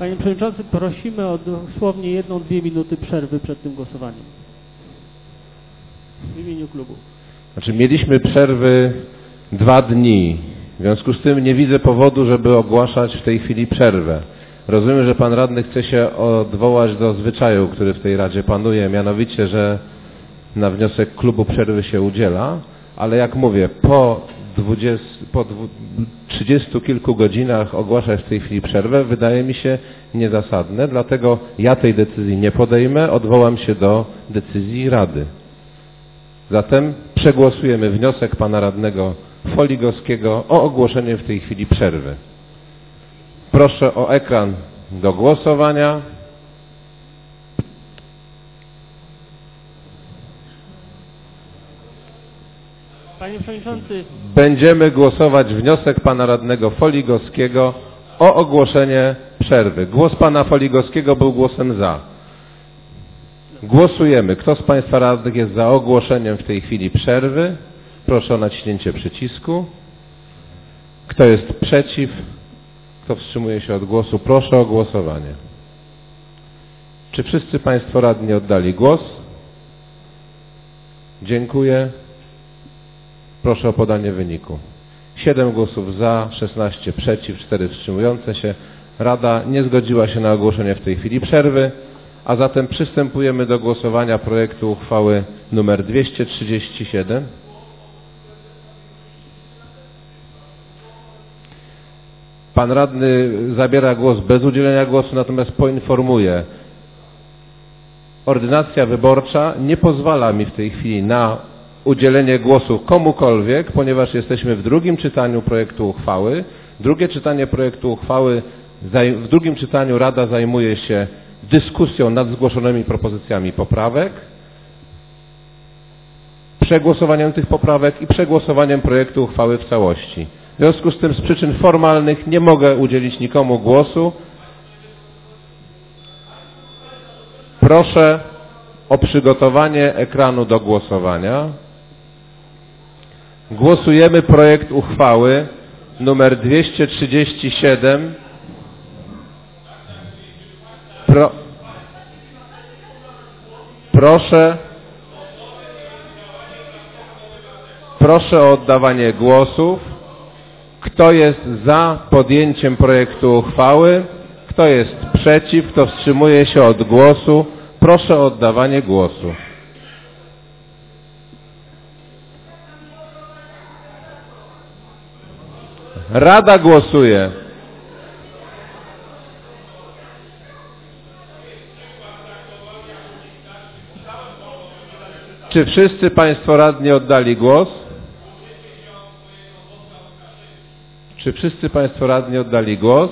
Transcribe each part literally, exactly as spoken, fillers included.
Panie Przewodniczący, prosimy o dosłownie jedną, dwie minuty przerwy przed tym głosowaniem. W imieniu klubu. Znaczy mieliśmy przerwy dwa dni. W związku z tym nie widzę powodu, żeby ogłaszać w tej chwili przerwę. Rozumiem, że pan radny chce się odwołać do zwyczaju, który w tej Radzie panuje, mianowicie, że na wniosek klubu przerwy się udziela, ale jak mówię, po, dwudziestu, po trzydziestu kilku godzinach ogłaszać w tej chwili przerwę wydaje mi się niezasadne, dlatego ja tej decyzji nie podejmę, odwołam się do decyzji Rady. Zatem przegłosujemy wniosek pana radnego Foligowskiego o ogłoszenie w tej chwili przerwy. Proszę o ekran do głosowania. Panie Przewodniczący. Będziemy głosować wniosek pana radnego Foligowskiego o ogłoszenie przerwy. Głos pana Foligowskiego był głosem za. Głosujemy. Kto z państwa radnych jest za ogłoszeniem w tej chwili przerwy? Proszę o naciśnięcie przycisku. Kto jest przeciw? Kto wstrzymuje się od głosu? Proszę o głosowanie. Czy wszyscy państwo radni oddali głos? Dziękuję. Proszę o podanie wyniku. siedem głosów za, szesnaście przeciw, cztery wstrzymujące się. Rada nie zgodziła się na ogłoszenie w tej chwili przerwy, a zatem przystępujemy do głosowania projektu uchwały nr dwieście trzydzieści siedem. Pan radny zabiera głos bez udzielenia głosu, natomiast poinformuję. Ordynacja wyborcza nie pozwala mi w tej chwili na udzielenie głosu komukolwiek, ponieważ jesteśmy w drugim czytaniu projektu uchwały. Drugie czytanie projektu uchwały, w drugim czytaniu Rada zajmuje się dyskusją nad zgłoszonymi propozycjami poprawek, przegłosowaniem tych poprawek i przegłosowaniem projektu uchwały w całości. W związku z tym z przyczyn formalnych nie mogę udzielić nikomu głosu. Proszę o przygotowanie ekranu do głosowania. Głosujemy projekt uchwały numer dwieście trzydzieści siedem. Pro... Proszę... Proszę o oddawanie głosów. Kto jest za podjęciem projektu uchwały? Kto jest przeciw? Kto wstrzymuje się od głosu? Proszę o oddawanie głosu. Rada głosuje. Czy wszyscy państwo radni oddali głos? Czy wszyscy państwo radni oddali głos?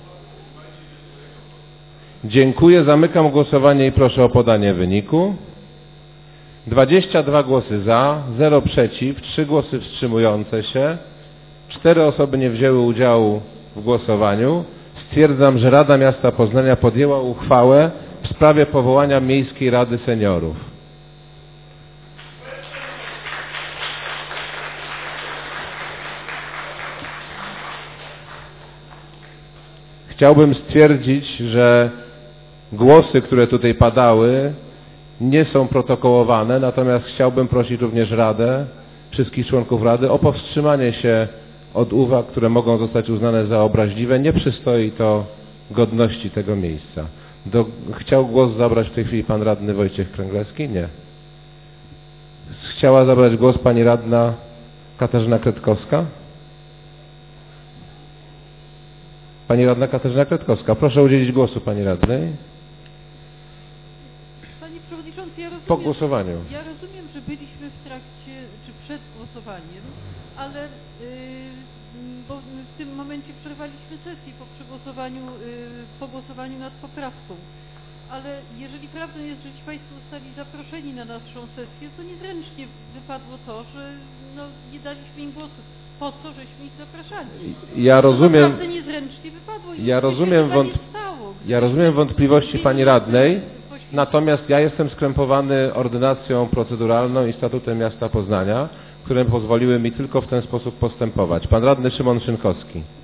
Dziękuję. Zamykam głosowanie i proszę o podanie wyniku. dwadzieścia dwa głosy za, zero przeciw, trzy głosy wstrzymujące się. cztery osoby nie wzięły udziału w głosowaniu. Stwierdzam, że Rada Miasta Poznania podjęła uchwałę w sprawie powołania Miejskiej Rady Seniorów. Chciałbym stwierdzić, że głosy, które tutaj padały, nie są protokołowane, natomiast chciałbym prosić również Radę, wszystkich członków Rady o powstrzymanie się od uwag, które mogą zostać uznane za obraźliwe. Nie przystoi to godności tego miejsca. Do, chciał głos zabrać w tej chwili pan radny Wojciech Kręglewski? Nie. Chciała zabrać głos pani radna Katarzyna Kretkowska? Pani radna Katarzyna Kretkowska. Proszę udzielić głosu pani radnej. Panie Przewodniczący, ja rozumiem, po głosowaniu. Ja rozumiem, że byliśmy w trakcie, czy przed głosowaniem, ale yy, bo w tym momencie przerwaliśmy sesję po przegłosowaniu, yy, po głosowaniu nad poprawką. Ale jeżeli prawdą jest, że ci państwo zostali zaproszeni na naszą sesję, to niezręcznie wypadło to, że no, nie daliśmy im głosu. Po co żeśmy ich zapraszali? Ja rozumiem, to niezręcznie wypadło i ja rozumiem, wąt, ja rozumiem wątpliwości pani radnej, natomiast ja jestem skrępowany ordynacją proceduralną i statutem miasta Poznania, które pozwoliły mi tylko w ten sposób postępować. Pan radny Szymon Szynkowski.